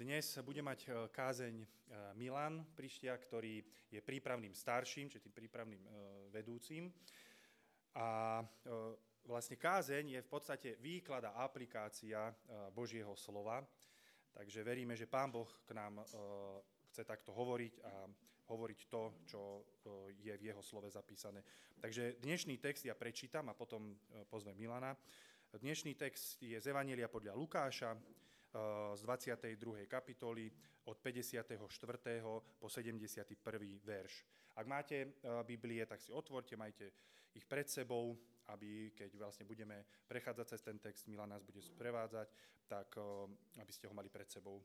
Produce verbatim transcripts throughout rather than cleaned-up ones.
Dnes bude mať kázeň Milan Prištia, ktorý je prípravným starším, čiže tým prípravným vedúcim. A vlastne kázeň je v podstate výklad a aplikácia Božieho slova. Takže veríme, že Pán Boh k nám chce takto hovoriť a hovoriť to, čo je v jeho slove zapísané. Takže dnešný text ja prečítam a potom pozvem Milana. Dnešný text je z Evanjelia podľa Lukáša z dvadsiatej druhej kapitoly od päťdesiateho štvrtého po sedemdesiaty prvý verš. Ak máte Biblie, tak si otvorte, majte ich pred sebou, aby keď vlastne budeme prechádzať cez ten text, Milan nás bude sprevádzať, tak aby ste ho mali pred sebou.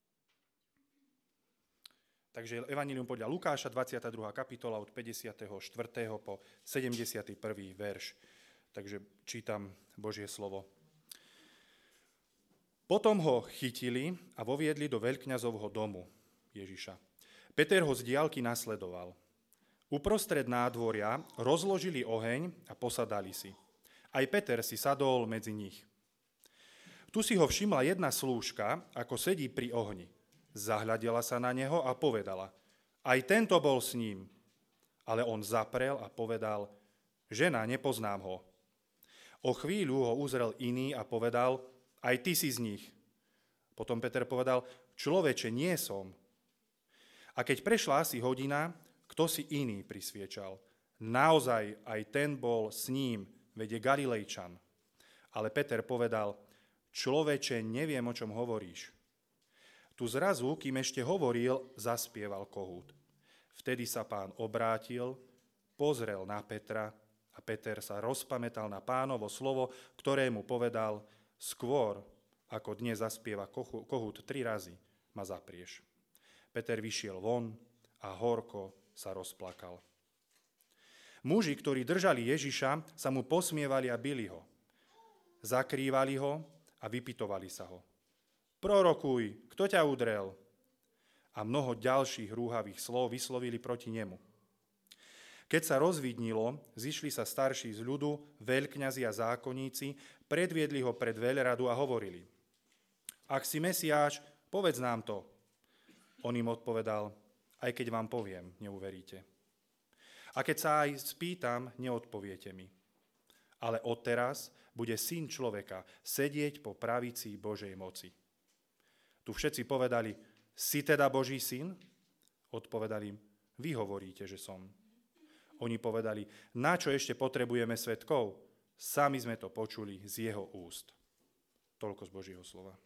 Takže Evanjelium podľa Lukáša, dvadsiata druhá kapitola od päťdesiateho štvrtého po sedemdesiaty prvý verš. Takže čítam Božie slovo. Potom ho chytili a voviedli do veľkňazovho domu Ježiša. Peter ho z diaľky nasledoval. Uprostred nádvoria rozložili oheň a posadali si. Aj Peter si sadol medzi nich. Tu si ho všimla jedna slúžka, ako sedí pri ohni. Zahľadela sa na neho a povedala, aj tento bol s ním. Ale on zaprel a povedal, žena, nepoznám ho. O chvíľu ho uzrel iný a povedal, aj ty si z nich. Potom Peter povedal, človeče, nie som. A keď prešla asi hodina, kto si iný prisviečal. Naozaj aj ten bol s ním, veď je Galilejčan. Ale Peter povedal, človeče, neviem, o čom hovoríš. Tu zrazu, kým ešte hovoril, zaspieval kohút. Vtedy sa Pán obrátil, pozrel na Petra a Peter sa rozpamätal na Pánovo slovo, ktoré mu povedal, skôr, ako dnes zaspieva kohút tri razy, ma zaprieš. Peter vyšiel von a horko sa rozplakal. Muži, ktorí držali Ježiša, sa mu posmievali a bili ho. Zakrývali ho a vypytovali sa ho. Prorokuj, kto ťa udrel? A mnoho ďalších rúhavých slov vyslovili proti nemu. Keď sa rozvidnilo, zišli sa starší z ľudu, veľkňazi a zákonníci, predviedli ho pred veľradu a hovorili, ak si Mesiáš, povedz nám to. On im odpovedal, aj keď vám poviem, neuveríte. A keď sa aj spýtam, neodpoviete mi. Ale odteraz bude Syn človeka sedieť po pravici Božej moci. Tu všetci povedali, si teda Boží syn? Odpovedali im, vy hovoríte, že som. Oni povedali, na čo ešte potrebujeme svedkov? Sami sme to počuli z jeho úst. Toľko z Božieho slova.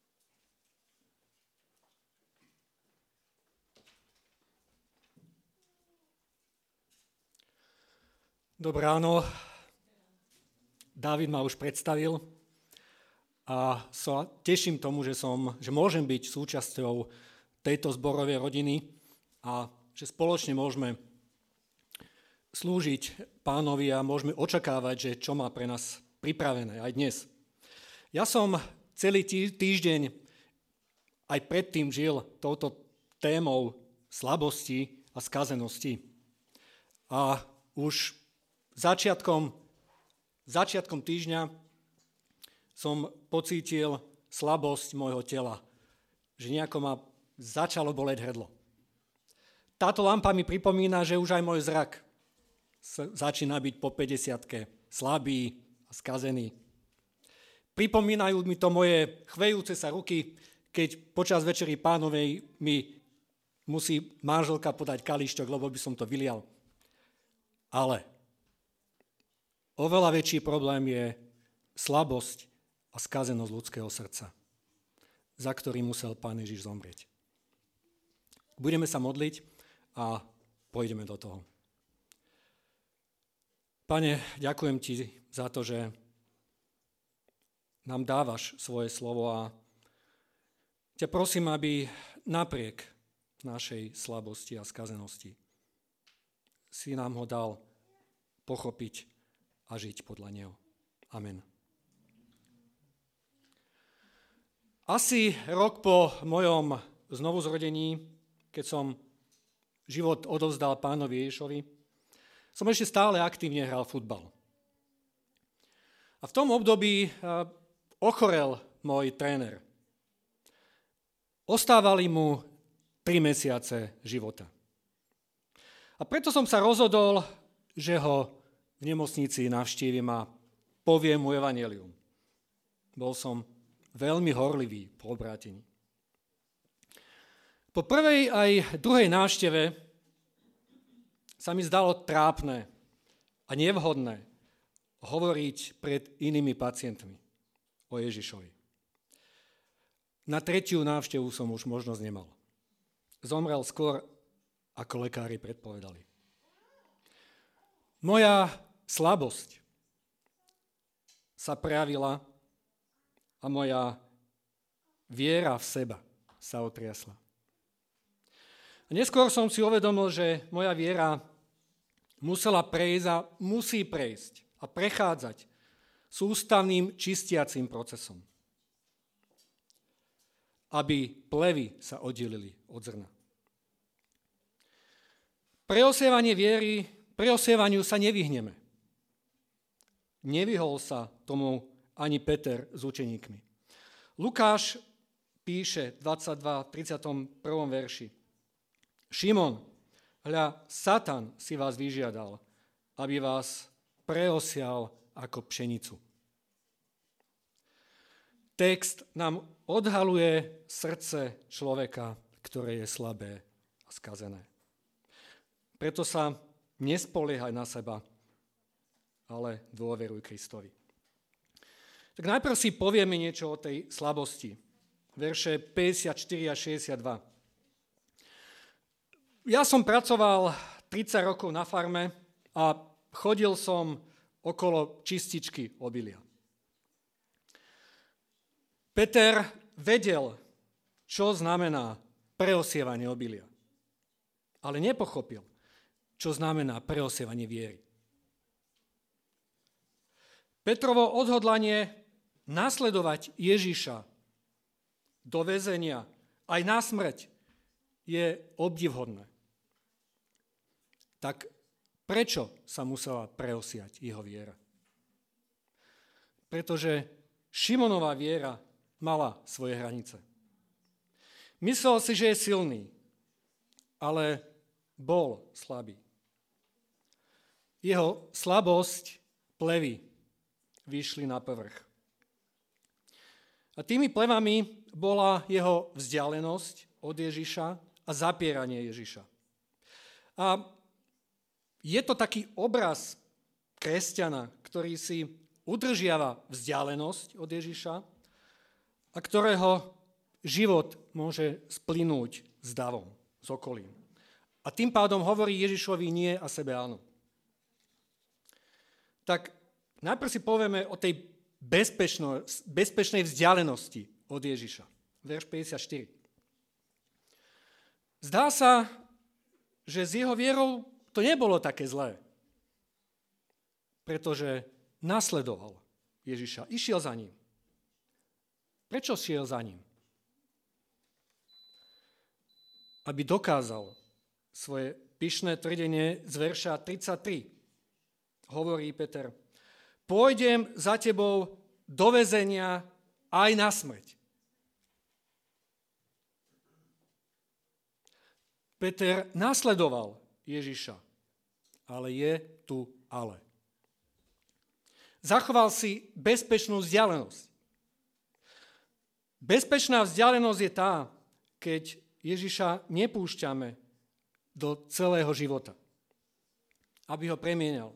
Dobré ráno. Dávid ma už predstavil a sa teším tomu, že, som, že môžem byť súčasťou tejto zborovej rodiny a že spoločne môžeme slúžiť Pánovi a môžeme očakávať, že čo má pre nás pripravené aj dnes. Ja som celý týždeň aj predtým žil touto témou slabosti a skazenosti. A už začiatkom, začiatkom týždňa som pocítil slabosť môjho tela, že nejako ma začalo boleť hrdlo. Táto lampa mi pripomína, že už aj môj zrak začína byť po päťdesiatke slabý a skazený. Pripomínajú mi to moje chvejúce sa ruky, keď počas večery Pánovej mi musí manželka podať kališťok, lebo by som to vylial. Ale oveľa väčší problém je slabosť a skazenosť ľudského srdca, za ktorý musel Pán Ježiš zomrieť. Budeme sa modliť a pôjdeme do toho. Pane, ďakujem ti za to, že nám dávaš svoje slovo a ťa prosím, aby napriek našej slabosti a skazenosti si nám ho dal pochopiť a žiť podľa neho. Amen. Asi rok po mojom znovuzrodení, keď som život odovzdal Pánovi Ježišovi, som ešte stále aktívne hral futbal. A v tom období ochorel môj tréner. Ostávali mu tri mesiace života. A preto som sa rozhodol, že ho v nemocnici navštívim a poviem mu evanjelium. Bol som veľmi horlivý po obrátení. Po prvej aj druhej návšteve sa mi zdalo trápne a nevhodné hovoriť pred inými pacientmi o Ježišovi. Na tretiu návštevu som už možnosť nemal. Zomrel skôr, ako lekári predpovedali. Moja slabosť sa prejavila a moja viera v seba sa otriasla. A neskôr som si uvedomil, že moja viera musela prejsť a musí prejsť a prechádzať sústavným čistiacím procesom, aby plevy sa oddelili od zrna. Preosievanie viery, preosievaniu sa nevyhneme. Nevyhol sa tomu ani Peter s učeníkmi. Lukáš píše dvadsaťdva, tridsiatom prvom verši. Šimon, hľa, Satan si vás vyžiadal, aby vás preosial ako pšenicu. Text nám odhaluje srdce človeka, ktoré je slabé a skazené. Preto sa nespoliehaj na seba, ale dôveruj Kristovi. Tak najprv si povieme niečo o tej slabosti. Verše päťdesiatštyri a šesťdesiatdva. Ja som pracoval tridsať rokov na farme a chodil som okolo čističky obilia. Peter vedel, čo znamená preosievanie obilia, ale nepochopil, čo znamená preosievanie viery. Petrovo odhodlanie nasledovať Ježiša do väzenia aj na smrť je obdivhodné. Tak prečo sa musela preosiať jeho viera? Pretože Šimonová viera mala svoje hranice. Myslel si, že je silný, ale bol slabý. Jeho slabosť, plevy, vyšli na povrch. A tými plevami bola jeho vzdialenosť od Ježiša a zapieranie Ježiša. A je to taký obraz kresťana, ktorý si udržiava vzdialenosť od Ježiša a ktorého život môže splynúť s davom, s okolím. A tým pádom hovorí Ježišovi nie a sebe áno. Tak najprv si povieme o tej bezpečnej vzdialenosti od Ježiša. Verš päťdesiatštyri. Zdá sa, že s jeho vierou to nebolo také zlé, pretože nasledoval Ježiša, išiel za ním. Prečo šiel za ním? Aby dokázal svoje pyšné tvrdenie z verša tridsaťtri. Hovorí Peter, pôjdem za tebou do väzenia aj na smrť. Peter nasledoval Ježiša, ale je tu ale. Zachoval si bezpečnú vzdialenosť. Bezpečná vzdialenosť je tá, keď Ježiša nepúšťame do celého života, aby ho premienial.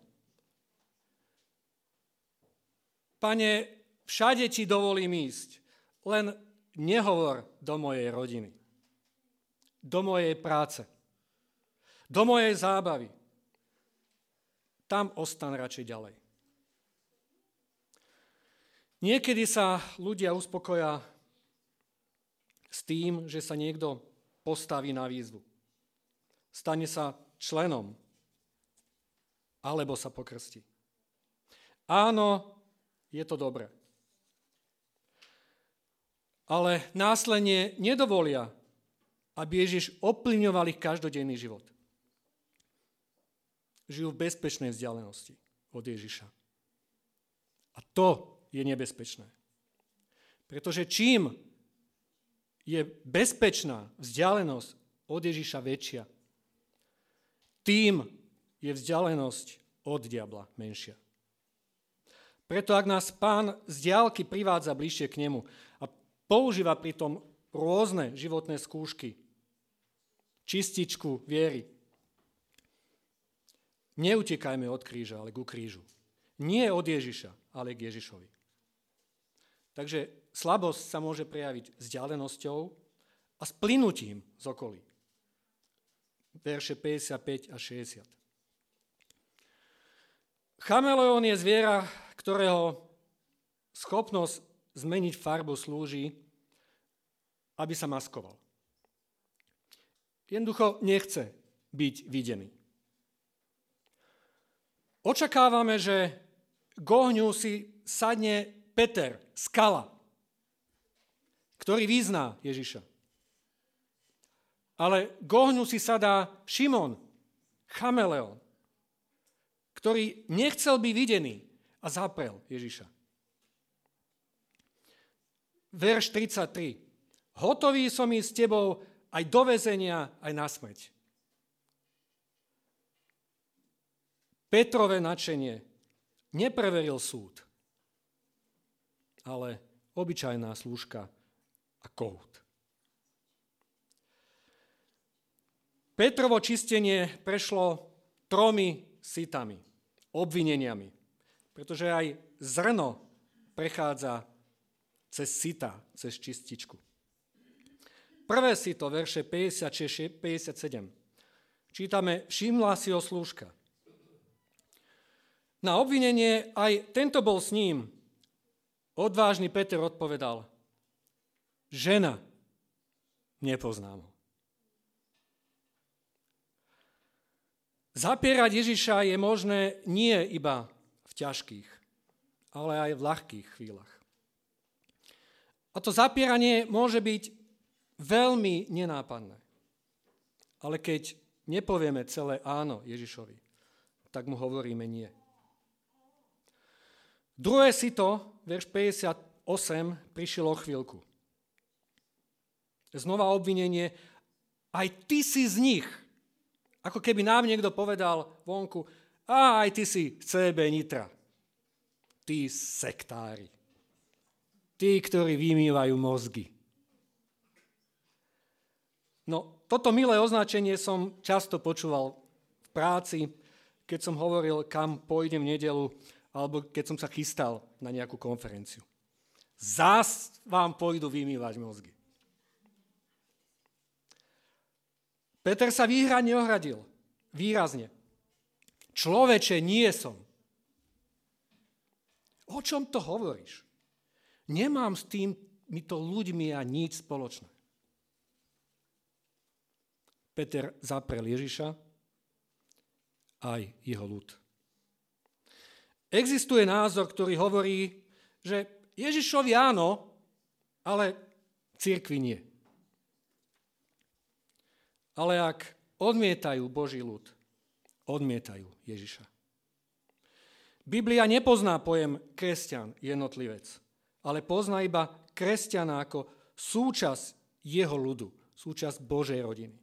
Pane, všade ti dovolím ísť, len nehovor do mojej rodiny, do mojej práce, do mojej zábavy. Tam ostan radšej ďalej. Niekedy sa ľudia uspokoja s tým, že sa niekto postaví na výzvu. Stane sa členom, alebo sa pokrstí. Áno, je to dobré. Ale následne nedovolia, aby Ježiš ovplyvňoval ich každodenný život. Žijú v bezpečnej vzdialenosti od Ježiša. A to je nebezpečné. Pretože čím je bezpečná vzdialenosť od Ježiša väčšia, tým je vzdialenosť od diabla menšia. Preto ak nás Pán z diaľky privádza bližšie k nemu a používa pritom rôzne životné skúšky, čističku viery, neutekajme od kríža, ale ku krížu. Nie od Ježiša, ale k Ježišovi. Takže slabosť sa môže prejaviť vzdialenosťou a splynutím z okolí. Verše päťdesiatpäť a šesťdesiat. Chameleón je zviera, ktorého schopnosť zmeniť farbu slúži, aby sa maskoval. Jednoducho nechce byť videný. Očakávame, že k ohňu si sadne Peter, skala, ktorý vyzná Ježiša. Ale k ohňu si sadá Šimon, chameleón, ktorý nechcel byť videný a zaprel Ježiša. Verš tridsaťtri. Hotový som ísť s tebou aj do väzenia, aj na smrť. Petrové nadšenie nepreveril súd, ale obyčajná slúžka a kohút. Petrovo čistenie prešlo tromi sitami, obvineniami, pretože aj zrno prechádza cez sita, cez čističku. Prvé sito, verše päťdesiatšesť päťdesiatsedem. Čítame, všimla si ho slúžka. Na obvinenie aj tento bol s ním. Odvážny Peter odpovedal, žena, nepoznám ho. Zapierať Ježiša je možné nie iba v ťažkých, ale aj v ľahkých chvíľach. A to zapieranie môže byť veľmi nenápadné. Ale keď nepovieme celé áno Ježišovi, tak mu hovoríme nie. Druhé sito, verš päťdesiatosem, prišiel o chvíľku. Znova obvinenie, aj ty si z nich. Ako keby nám niekto povedal vonku, a aj ty si cé bé Nitra. Tí sektári. Tí, ktorí vymývajú mozgy. No, toto milé označenie som často počúval v práci, keď som hovoril, kam pôjdem v nedeľu, alebo keď som sa chystal na nejakú konferenciu. Zás vám pôjdu vymývať mozgy. Peter sa výhradne ohradil. Výrazne. Človeče, nie som. O čom to hovoríš? Nemám s týmito ľuďmi a nič spoločné. Peter zaprel Ježiša aj jeho ľud. Existuje názor, ktorý hovorí, že Ježišovi áno, ale cirkvi nie. Ale ak odmietajú Boží ľud, odmietajú Ježiša. Biblia nepozná pojem kresťan, jednotlivec, ale pozná iba kresťana ako súčasť jeho ľudu, súčasť Božej rodiny.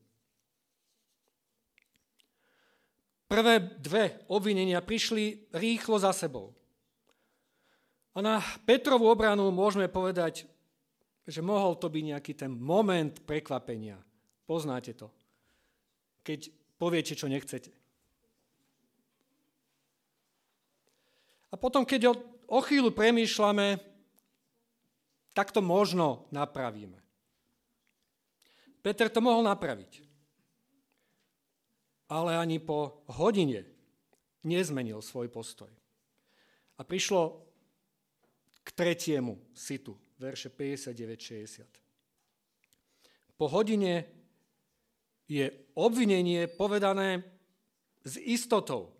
Prvé dve obvinenia prišli rýchlo za sebou. A na Petrovú obranu môžeme povedať, že mohol to byť nejaký ten moment prekvapenia. Poznáte to, keď poviete, čo nechcete. A potom, keď o, o chvíľu premýšľame, tak to možno napravíme. Peter to mohol napraviť. Ale ani po hodine nezmenil svoj postoj. A prišlo k tretiemu situ, verše päťdesiatdeväť šesťdesiat. Po hodine je obvinenie povedané s istotou.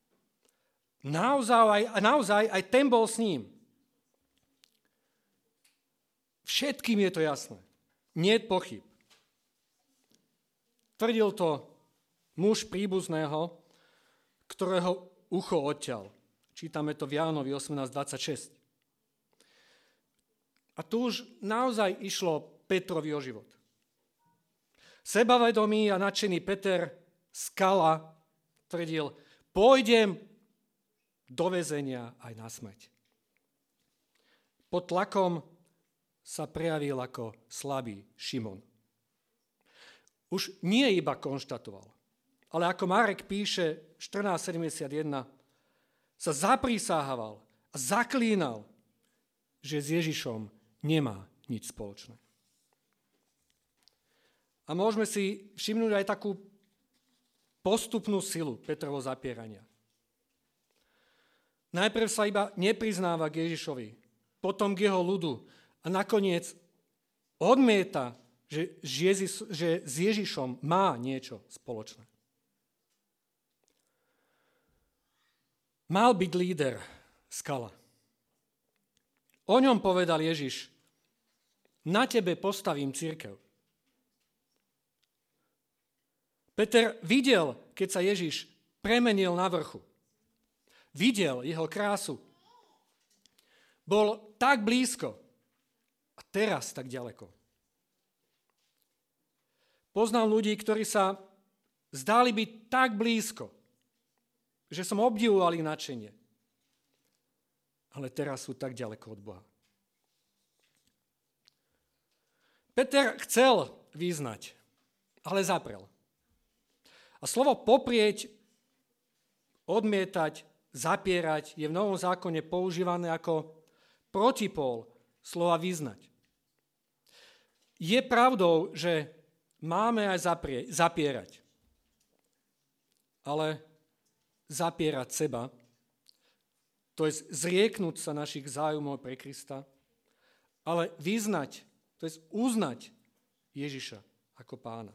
Naozaj, naozaj aj ten bol s ním. Všetkým je to jasné. Nie je pochyb. Tvrdil to muž príbuzného, ktorého ucho odťal. Čítame to v Jánovi osemnásť dvadsaťšesť. A tu už naozaj išlo Petrovi o život. Sebavedomý a nadšený Peter, skala, tvrdil, pôjdem do väzenia aj na smrť. Pod tlakom sa prejavil ako slabý Šimon. Už nie iba konštatoval, ale ako Marek píše štrnásť sedemdesiatjeden, sa zaprísahával a zaklínal, že s Ježišom nemá nič spoločné. A môžeme si všimnúť aj takú postupnú silu Petrovho zapierania. Najprv sa iba nepriznáva k Ježišovi, potom k jeho ľudu a nakoniec odmieta, že, Ježiš, že s Ježišom má niečo spoločné. Mal byť líder, skala. O ňom povedal Ježiš, na tebe postavím cirkev. Peter videl, keď sa Ježiš premenil na vrchu. Videl jeho krásu. Bol tak blízko a teraz tak ďaleko. Poznal ľudí, ktorí sa zdáli byť tak blízko, že som obdivoval ich nadšenie. Ale teraz sú tak ďaleko od Boha. Peter chcel vyznať, ale zaprel. A slovo poprieť, odmietať, zapierať je v Novom zákone používané ako protipól slova vyznať. Je pravdou, že máme aj zaprie, zapierať. Ale zapierať seba, to je zrieknúť sa našich zájmov pre Krista, ale vyznať, to je uznať Ježiša ako pána.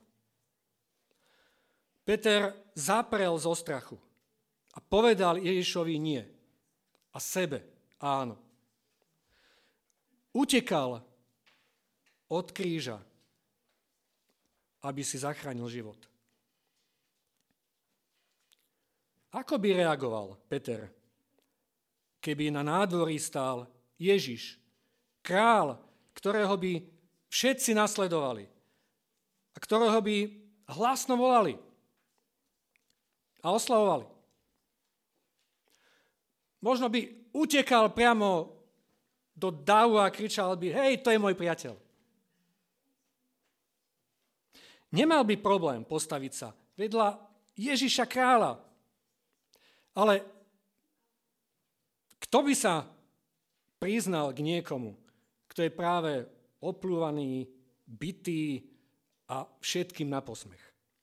Peter zaprel zo strachu a povedal Ježišovi nie a sebe áno. Utekal od kríža, aby si zachránil život. Ako by reagoval Peter, keby na nádvorí stál Ježiš, král, ktorého by všetci nasledovali a ktorého by hlasno volali a oslavovali? Možno by utekal priamo do davu a kričal by, hej, to je môj priateľ. Nemal by problém postaviť sa vedľa Ježiša kráľa. Ale kto by sa priznal k niekomu, kto je práve oplúvaný, bitý a všetkým na posmech?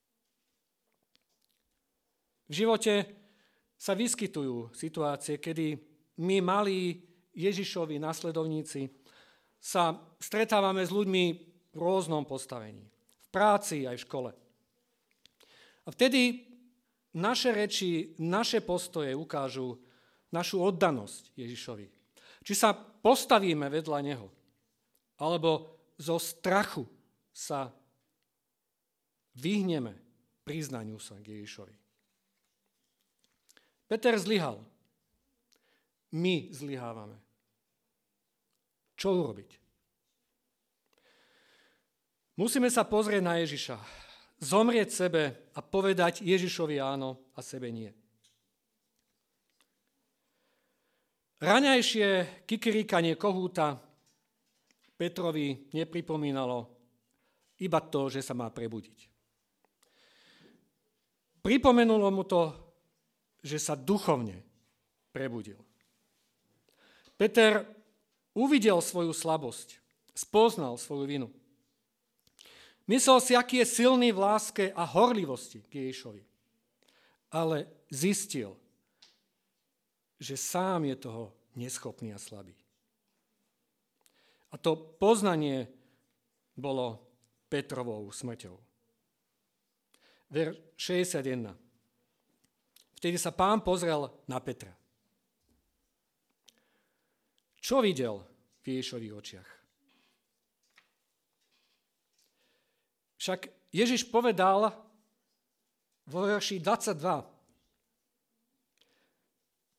V živote sa vyskytujú situácie, kedy my, malí Ježišovi nasledovníci, sa stretávame s ľuďmi v rôznom postavení. V práci aj v škole. A vtedy naše reči, naše postoje ukážu našu oddanosť Ježišovi. Či sa postavíme vedľa neho, alebo zo strachu sa vyhneme priznaniu sa k Ježišovi. Peter zlyhal. My zlyhávame. Čo urobiť? Musíme sa pozrieť na Ježiša, zomrieť sebe a povedať Ježišovi áno a sebe nie. Raňajšie kikiríkanie kohúta Petrovi nepripomínalo iba to, že sa má prebudiť. Pripomenulo mu to, že sa duchovne prebudil. Peter uvidel svoju slabosť, spoznal svoju vinu. Myslel si, aký je silný v láske a horlivosti k Ježišovi. Ale zistil, že sám je toho neschopný a slabý. A to poznanie bolo Petrovou smrťou. Ver šesťdesiatjeden. Vtedy sa Pán pozrel na Petra. Čo videl v Ježišových očiach? Však Ježiš povedal vo verši dvadsaťdva.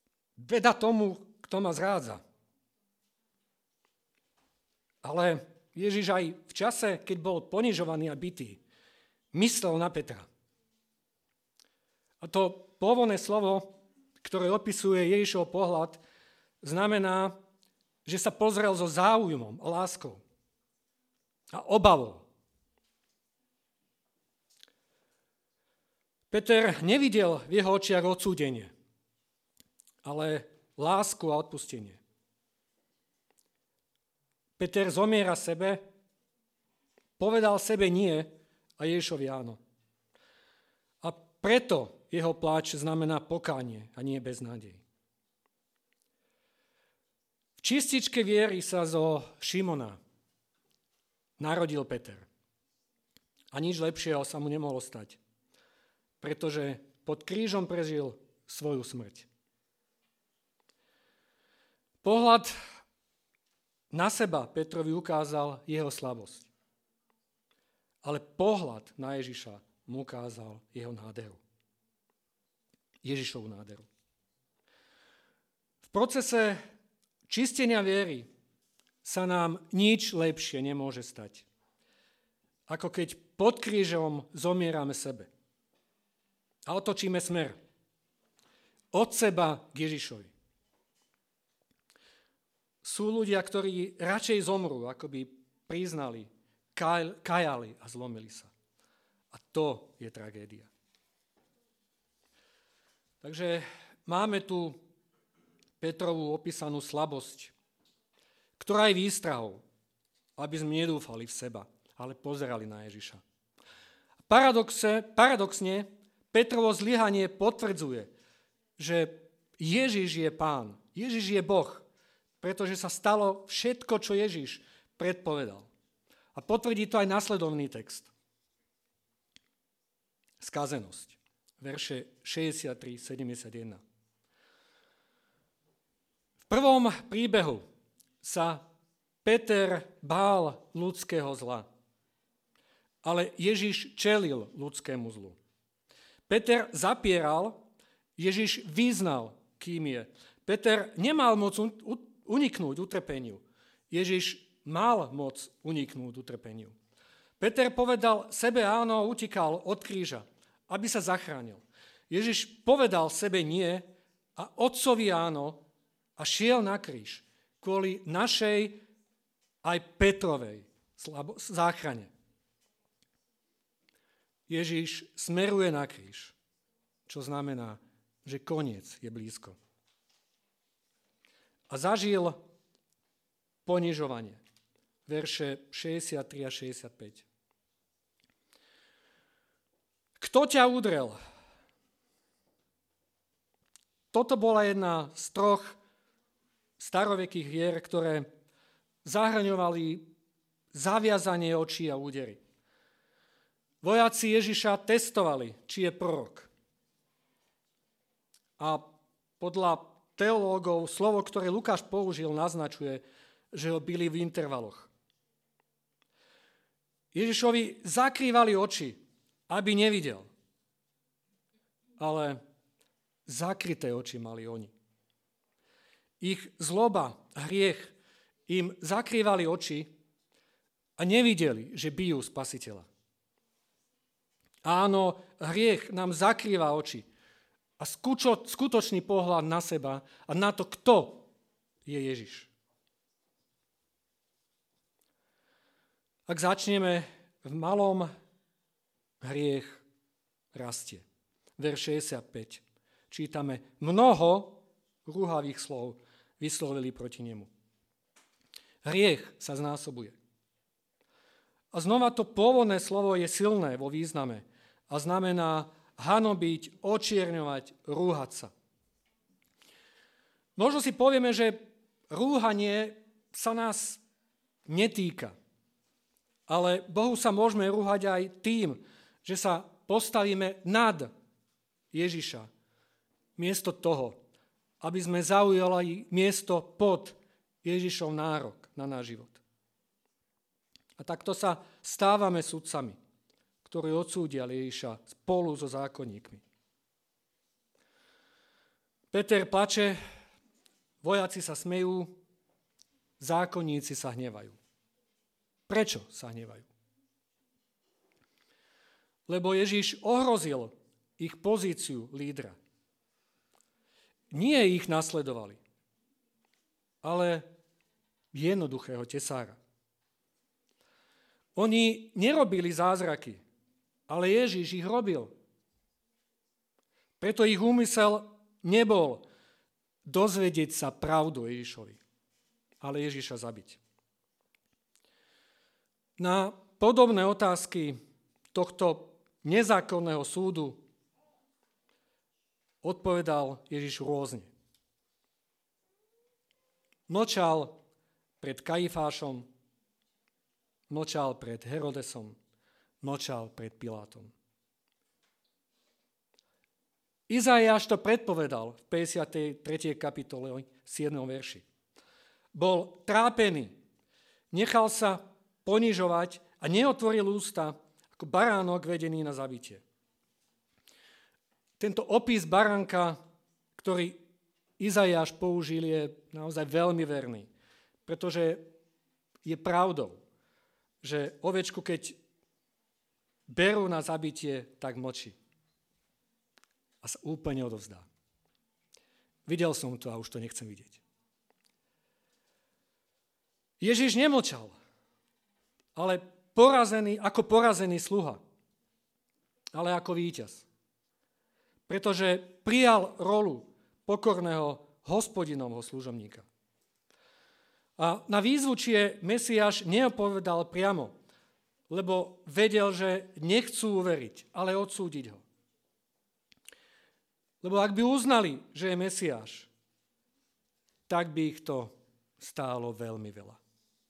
Beda tomu, kto ma zrádza. Ale Ježiš aj v čase, keď bol ponižovaný a bitý, myslel na Petra. A to pôvodné slovo, ktoré opisuje Ježišov pohľad, znamená, že sa pozrel so záujmom a láskou a obavou. Peter nevidel v jeho očiach odsúdenie, ale lásku a odpustenie. Peter zomiera sebe, povedal sebe nie a Ježišovi áno. A preto jeho pláč znamená pokánie a nie beznádej. V čističke viery sa zo Šimona narodil Peter. A nič lepšieho sa mu nemohlo stať, pretože pod krížom prežil svoju smrť. Pohľad na seba Petrovi ukázal jeho slabosť. Ale pohľad na Ježiša mu ukázal jeho nádheru. Ježišovu nádheru. V procese čistenia viery sa nám nič lepšie nemôže stať, ako keď pod krížom zomierame sebe a otočíme smer od seba k Ježišovi. Sú ľudia, ktorí radšej zomrú, ako by priznali, kaj, kajali a zlomili sa. A to je tragédia. Takže máme tu Petrovú opísanú slabosť, ktorá je výstrahou, aby sme nedúfali v seba, ale pozerali na Ježiša. Paradoxe, paradoxne, Petrovo zlyhanie potvrdzuje, že Ježiš je Pán, Ježiš je Boh, pretože sa stalo všetko, čo Ježiš predpovedal. A potvrdí to aj nasledovný text. Skazenosť. Verše šesťdesiattri sedemdesiatjeden. V prvom príbehu sa Peter bál ľudského zla, ale Ježiš čelil ľudskému zlu. Peter zapieral, Ježiš vyznal, kým je. Peter nemal moc uniknúť utrpeniu. Ježiš mal moc uniknúť utrpeniu. Peter povedal sebe áno a utekal od kríža, aby sa zachránil. Ježiš povedal sebe nie a otcovi áno a šiel na kríž kvôli našej aj Petrovej záchrane. Ježiš smeruje na kríž, čo znamená, že koniec je blízko. A zažil ponižovanie. Verše šesťdesiattri a šesťdesiatpäť. Kto ťa udrel? Toto bola jedna z troch starovekých hier, ktoré zahŕňovali zaviazanie očí a údery. Vojaci Ježiša testovali, či je prorok. A podľa teológov slovo, ktoré Lukáš použil, naznačuje, že ho bili v intervaloch. Ježišovi zakrývali oči, aby nevidel. Ale zakryté oči mali oni. Ich zloba, hriech im zakrývali oči a nevideli, že bijú Spasiteľa. Áno, hriech nám zakrýva oči a skučo, skutočný pohľad na seba a na to, kto je Ježiš. Ak začneme v malom, hriech rastie. Verš šesťdesiatpäť. Čítame, mnoho rúhavých slov vyslovili proti nemu. Hriech sa znásobuje. A znova to pôvodné slovo je silné vo význame a znamená hanobiť, očierňovať, rúhať sa. Možno si povieme, že rúhanie sa nás netýka. Ale Bohu sa môžeme rúhať aj tým, že sa postavíme nad Ježiša. Miesto toho, aby sme zaujali miesto pod Ježišov nárok na náš život. A takto sa stávame sudcami, ktorí odsúdia Ježiša spolu so zákonníkmi. Peter plače, vojaci sa smejú, zákonníci sa hnevajú. Prečo sa hnevajú? Lebo Ježiš ohrozil ich pozíciu lídra. Nie ich nasledovali, ale jednoduchého tesára. Oni nerobili zázraky, ale Ježiš ich robil. Preto ich úmysel nebol dozvedieť sa pravdu Ježišovi, ale Ježiša zabiť. Na podobné otázky tohto nezákonného súdu odpovedal Ježiš rôzne. Mlčal pred Kajfášom, mlčal pred Herodesom, mlčal pred Pilátom. Izaiáš to predpovedal v päťdesiatej tretej kapitole siedmom verši. Bol trápený, nechal sa ponižovať a neotvoril ústa ako baránok vedený na zabitie. Tento opis baránka, ktorý Izaiáš použil, je naozaj veľmi verný, pretože je pravdou, že ovečku, keď berú na zabitie, tak mlčí a sa úplne odovzdá. Videl som to a už to nechcem vidieť. Ježiš nemlčal, ale porazený, ako porazený sluha, ale ako víťaz. Pretože prijal rolu pokorného hospodinovho služobníka. A na výzvu, či je Mesiáš, neopovedal priamo, lebo vedel, že nechcú uveriť, ale odsúdiť ho. Lebo ak by uznali, že je Mesiáš, tak by ich to stálo veľmi veľa.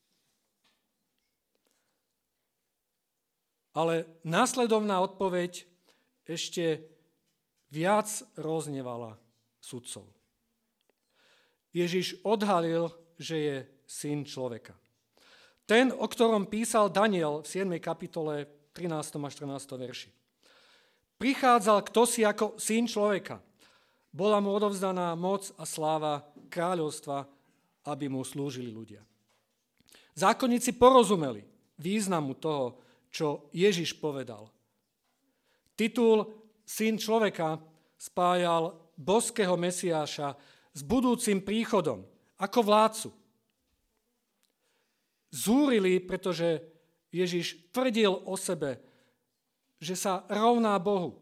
Ale následovná odpoveď ešte viac roznevala sudcov. Ježiš odhalil, že je syn človeka. Ten, o ktorom písal Daniel v siedmej kapitole trinástom a štrnástom verši. Prichádzal ktosi ako syn človeka. Bola mu odovzdaná moc a sláva kráľovstva, aby mu slúžili ľudia. Zákonníci porozumeli významu toho, čo Ježiš povedal. Titul syn človeka spájal boského Mesiáša s budúcim príchodom ako vládcu. Zúrili, pretože Ježiš tvrdil o sebe, že sa rovná Bohu.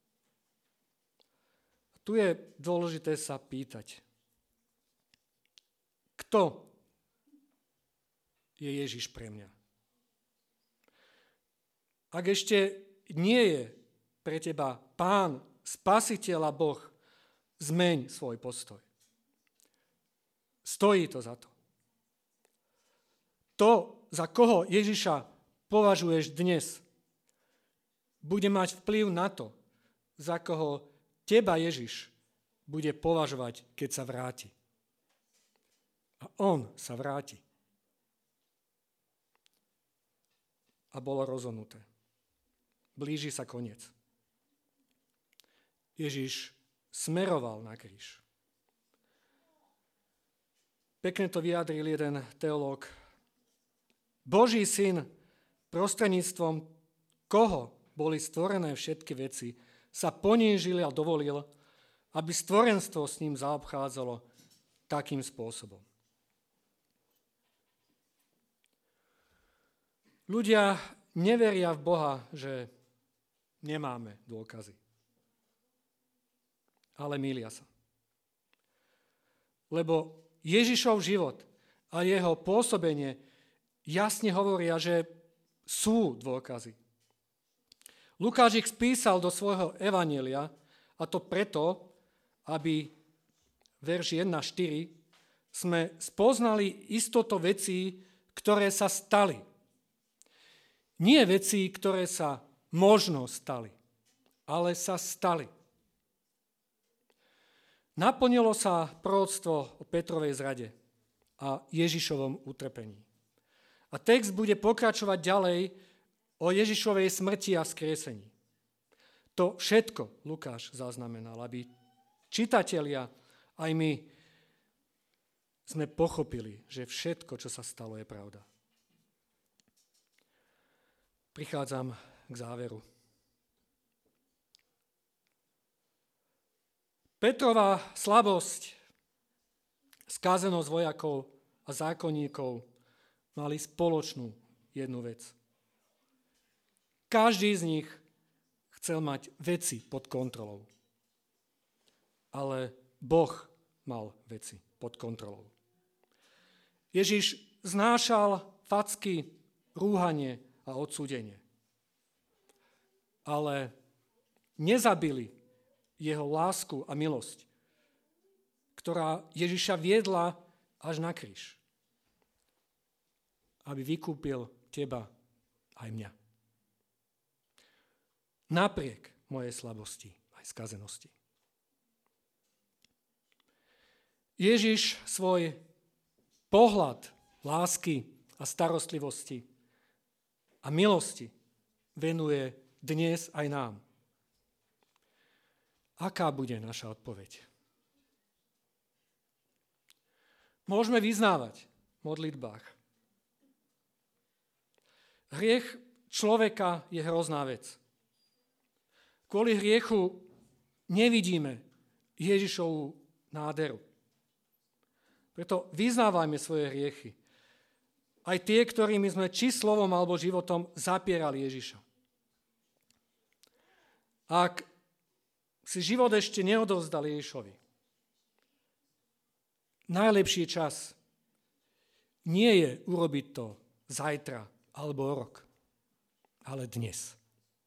Tu je dôležité sa pýtať, kto je Ježiš pre mňa? Ak ešte nie je pre teba Pán, Spasiteľ a Boh, zmeň svoj postoj. Stojí to za to. To, za koho Ježiša považuješ dnes, bude mať vplyv na to, za koho teba Ježiš bude považovať, keď sa vráti. A on sa vráti. A bolo rozhodnuté. Blíži sa koniec. Ježiš smeroval na kríž. Pekne to vyjadril jeden teológ. Boží syn, prostredníctvom koho boli stvorené všetky veci, sa ponížil a dovolil, aby stvorenstvo s ním zaobchádzalo takým spôsobom. Ľudia neveria v Boha, že nemáme dôkazy. Ale mýlia sa. Lebo Ježišov život a jeho pôsobenie jasne hovoria, že sú dôkazy. Lukáš ich spísal do svojho evanjelia, a to preto, aby verši jeden až štyri sme spoznali istotu vecí, ktoré sa stali. Nie vecí, ktoré sa možno stali, ale sa stali. Naplnilo sa proroctvo o Petrovej zrade a Ježišovom utrpení. A text bude pokračovať ďalej o Ježišovej smrti a vzkriesení. To všetko Lukáš zaznamenal, aby čitatelia aj my sme pochopili, že všetko, čo sa stalo, je pravda. prichádzam k záveru. Petrova slabosť, skázenosť vojakov a zákonníkov mali spoločnú jednu vec. Každý z nich chcel mať veci pod kontrolou. Ale Boh mal veci pod kontrolou. Ježiš znášal facky, rúhanie a odsúdenie. Ale nezabili jeho lásku a milosť, ktorá Ježiša viedla až na kríž, aby vykúpil teba aj mňa. Napriek mojej slabosti aj skazenosti. Ježiš svoj pohľad lásky a starostlivosti a milosti venuje dnes aj nám. Aká bude naša odpoveď? Môžeme vyznávať v modlitbách. Hriech človeka je hrozná vec. Kvôli hriechu nevidíme Ježišovu náderu. Preto vyznávajme svoje hriechy. Aj tie, ktorými sme či slovom alebo životom zapierali Ježiša. Ak si život ešte neodovzdal Ježišovi, najlepší čas nie je urobiť to zajtra alebo o rok, ale dnes.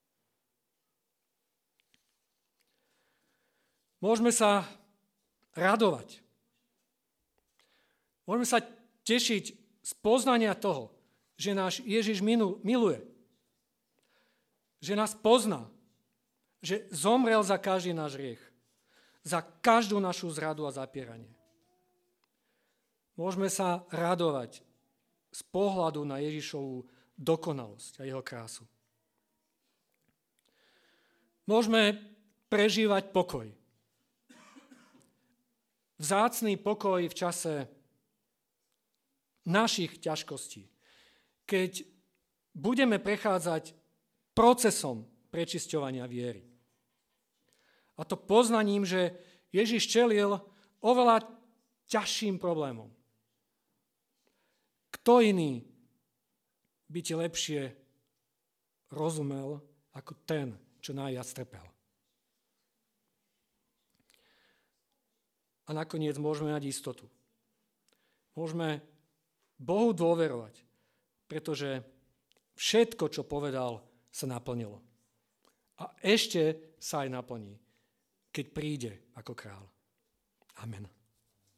Môžeme sa radovať. Môžeme sa tešiť z poznania toho, že náš Ježiš miluje, že nás pozná, že zomrel za každý náš hriech, za každú našu zradu a zapieranie. Môžeme sa radovať z pohľadu na Ježišovu dokonalosť a jeho krásu. Môžeme prežívať pokoj. Vzácny pokoj v čase našich ťažkostí, keď budeme prechádzať procesom prečisťovania viery. A to poznaním, že Ježiš čelil oveľa ťažším problémom. Kto iný by ti lepšie rozumel ako ten, čo najviac trpel? A nakoniec môžeme mať istotu. Môžeme Bohu dôverovať, pretože všetko, čo povedal, sa naplnilo. A ešte sa aj naplní, keď príde ako kráľ. Amen.